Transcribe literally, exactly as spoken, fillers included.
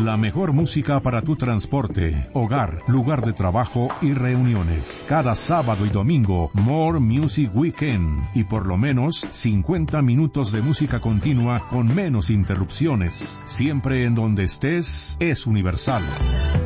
La mejor música para tu transporte, hogar, lugar de trabajo y reuniones. Cada sábado y domingo, More Music Weekend. Y por lo menos cincuenta minutos de música continua con menos interrupciones. Siempre en donde estés, es Universal.